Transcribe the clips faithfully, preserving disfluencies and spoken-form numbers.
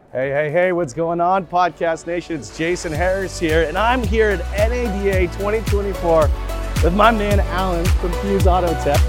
Hey, hey, hey, what's going on, Podcast Nation? It's Jason Harris here, and I'm here at N A D A twenty twenty-four with my man, Alan from Fuse Auto Tech.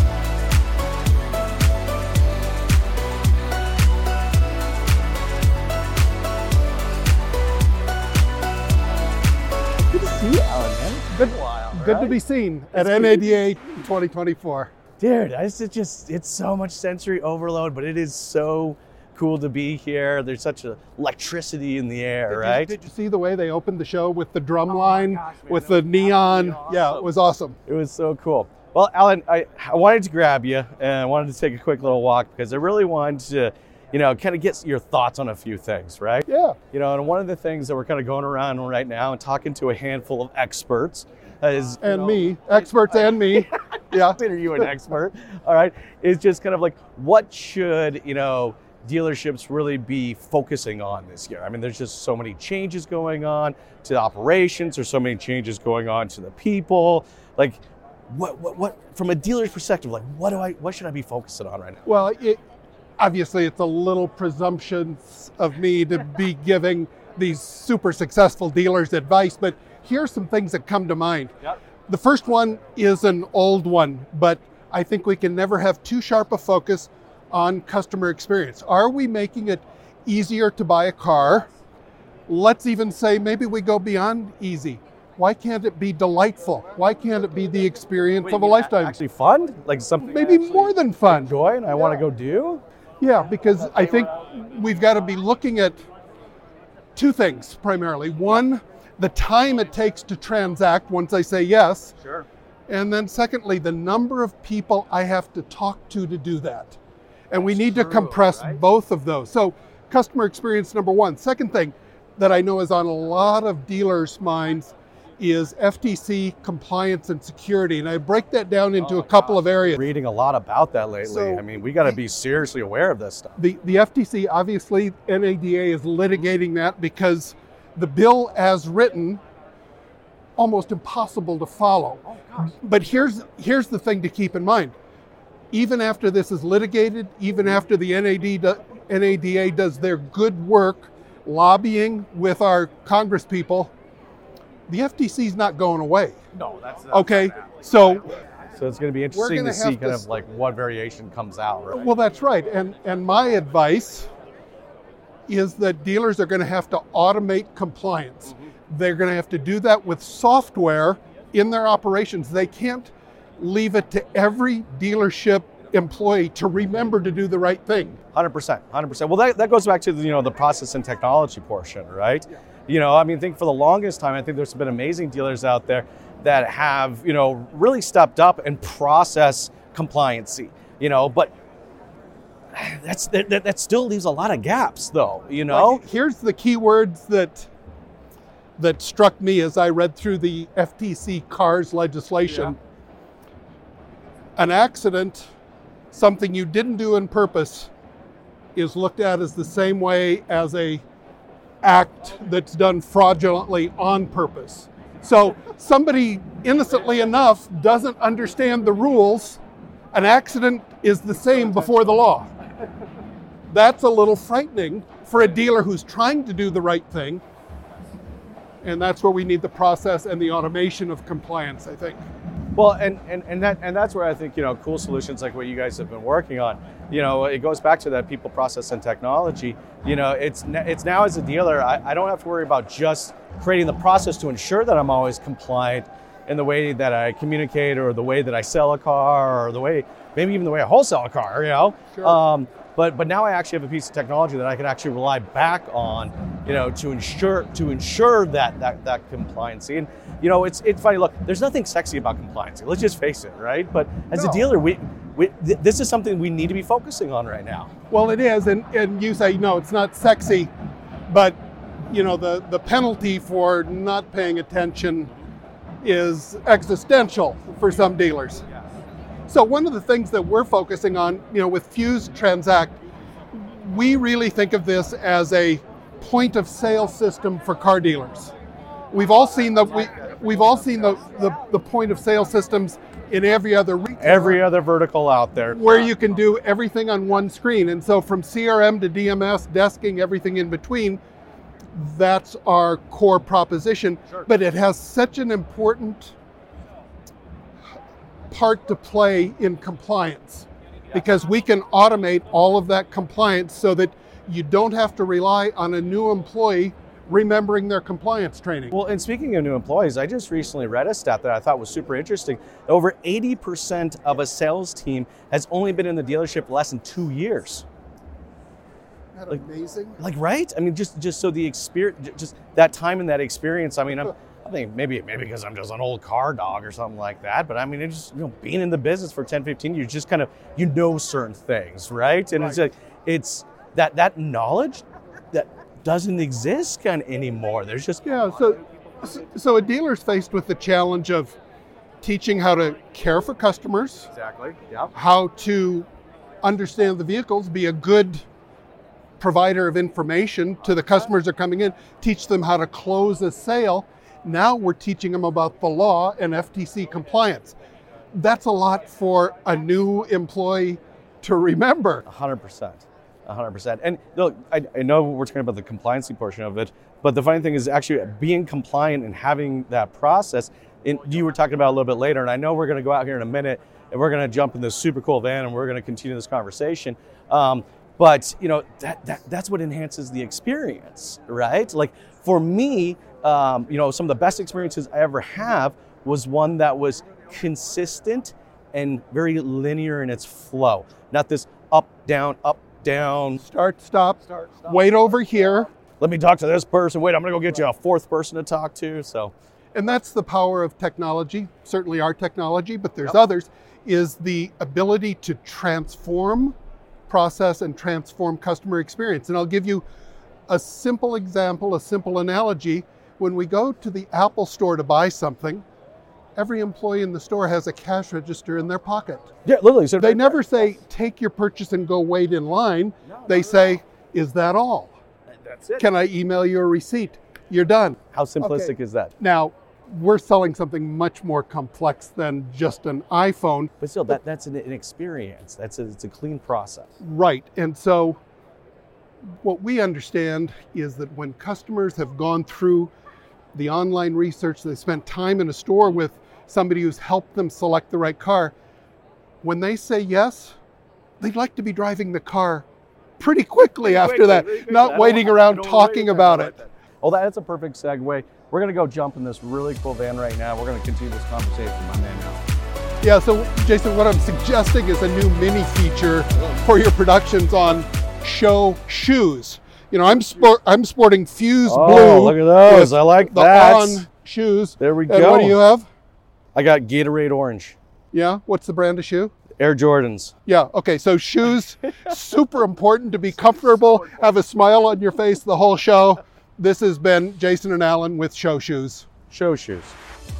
Good to see you, Alan, man. It's been a while, Good right? to be seen at N A D A twenty twenty-four. Dude, it's just, it's so much sensory overload, but it is so cool to be here. There's such a electricity in the air, Did you- right? Did you see the way they opened the show with the drum line, gosh, man, with that the was neon? absolutely Yeah, awesome. it was awesome. It was so cool. Well, Alan, I, I wanted to grab you and I wanted to take a quick little walk because I really wanted to, you know, kind of get your thoughts on a few things, right? Yeah. You know, and one of the things that we're kind of going around right now and talking to a handful of experts is, you And know, me, experts and me. Yeah. consider you an expert, all right, is just kind of like, what should, you know, dealerships really be focusing on this year? I mean, there's just so many changes going on to the operations. There's so many changes going on to the people. Like, what, what, what, from a dealer's perspective, like, what do I, what should I be focusing on right now? Well, it, obviously it's a little presumptions of me to be giving these super successful dealers advice, but here's some things that come to mind. Yep. The first one is an old one, but I think we can never have too sharp a focus on customer experience. Are we making it easier to buy a car? Let's even say maybe we go beyond easy. Why can't it be delightful? Why can't it be the experience Wait, of a you mean lifetime? Actually fun? Like something I Maybe actually more than fun. enjoy and I want to go do? Yeah, because I think we've got to be looking at two things primarily. One, the time it takes to transact once I say yes. Sure. And then secondly, the number of people I have to talk to to do that. And we need to true, compress right? both of those. So customer experience, number one. Second thing that I know is on a lot of dealers' minds is F T C compliance and security. And I break that down into Oh a couple of areas. Reading a lot about that lately. So- I mean, we got to be seriously aware of this stuff. The, the F T C, obviously, N A D A is litigating that because the bill as written, almost impossible to follow. But here's, here's the thing to keep in mind. Even after this is litigated, even after the N A D, N A D A does their good work lobbying with our Congress people, the F T C is not going away. No, that's Okay, so, So it's going to be interesting gonna to see have kind to of like what variation comes out, right? well, that's right. And, and my advice is that dealers are going to have to automate compliance. They're going to have to do that with software in their operations. They can't leave it to every dealership employee to remember to do the right thing. one hundred percent, one hundred percent. Well, that, that goes back to the, you know, the process and technology portion, right? You know, I mean, I think for the longest time, I think there's been amazing dealers out there that have, you know, really stepped up and process compliancy, you know, but that's that, that, that still leaves a lot of gaps though, you know? Like, here's the key words that that struck me as I read through the F T C CARS legislation. An accident, something you didn't do on purpose, is looked at as the same way as a act that's done fraudulently on purpose. So somebody innocently enough doesn't understand the rules, an accident is the same before the law. That's a little frightening for a dealer who's trying to do the right thing. And that's where we need the process and the automation of compliance, I think. Well, and, and, and that and that's where I think, you know, cool solutions like what you guys have been working on, you know, it goes back to that people, process, and technology. You know, it's it's now as a dealer, I, I don't have to worry about just creating the process to ensure that I'm always compliant in the way that I communicate or the way that I sell a car or the way, maybe even the way I wholesale a car, you know. Sure. Um, but but now I actually have a piece of technology that I can actually rely back on, you know, to ensure to ensure that that that compliancy. And you know, it's it's funny. Look, there's nothing sexy about compliancy. Let's just face it, right? But as No. a dealer, we, we th- this is something we need to be focusing on right now. Well, it is, and, and you say, no, it's not sexy, but you know, the, the penalty for not paying attention is existential for some dealers. So one of the things that we're focusing on, you know, with Fuse Transact, we really think of this as a point of sale system for car dealers. We've all seen the we, we've all seen the, the, the point of sale systems in every other retailer. Every other vertical out there. Where you can do everything on one screen. And so from C R M to D M S, desking, everything in between, that's our core proposition. Sure. But it has such an important part to play in compliance, because we can automate all of that compliance so that you don't have to rely on a new employee remembering their compliance training. Well, and speaking of new employees, I just recently read a stat that I thought was super interesting. Over eighty percent of a sales team has only been in the dealership less than two years. Isn't that like, amazing? Like, right? I mean, just just so the experience, just that time and that experience. I mean, I'm, I think maybe maybe because I'm just an old car dog or something like that. But I mean, it's just, you know, being in the business for ten, fifteen years, just kind of, you know, certain things, right? And Right. it's like, it's that that knowledge that doesn't exist kind of anymore. There's just Yeah, so so a dealer's faced with the challenge of teaching how to care for customers, exactly. Yeah. how to understand the vehicles, be a good provider of information to the customers that are coming in, teach them how to close a sale. Now we're teaching them about the law and F T C compliance. That's a lot for a new employee to remember. A hundred percent. A hundred percent. And look, I, I know we're talking about the compliancy portion of it, but the funny thing is actually being compliant and having that process. And you were talking about a little bit later, and I know we're going to go out here in a minute, and we're going to jump in this super cool van, and we're going to continue this conversation. Um, but you know that, that that's what enhances the experience, right? Like for me, um, you know, some of the best experiences I ever have was one that was consistent and very linear in its flow, not this up down up. down. Start, stop, Start, stop. wait over here. Let me talk to this person. Wait, I'm going to go get you a fourth person to talk to. So, And that's the power of technology, certainly our technology, but there's Yep. others, is the ability to transform process and transform customer experience. And I'll give you a simple example, a simple analogy. When we go to the Apple store to buy something, every employee in the store has a cash register in their pocket. yeah, literally. So They never say, take your purchase and go wait in line. No, They no, say, is that all? that's it. Can I email you a receipt? You're done. How simplistic Okay. is that? Now, we're selling something much more complex than just an iPhone. But still, that, that's an, an experience. That's a, it's a clean process. Right. And so what we understand is that when customers have gone through the online research, they spent time in a store with somebody who's helped them select the right car, when they say yes, they'd like to be driving the car pretty quickly after quickly, that, very quickly. not I don't waiting want- I around don't talking wait about around it. that. Well, that's a perfect segue. We're going to go jump in this really cool van right now. We're going to continue this conversation, my man, now. Yeah, so Jason, what I'm suggesting is a new mini feature for your productions on Show Shoes. You know, I'm sport, I'm sporting Fuse Oh, Blue. look at those. with I like the that. On shoes. There we And go. what do you have? I got Gatorade Orange. Yeah, what's the brand of shoe? Air Jordans. Yeah, okay, so shoes, super important to be comfortable, have a smile on your face the whole show. This has been Jason and Alan with Show Shoes. Show shoes.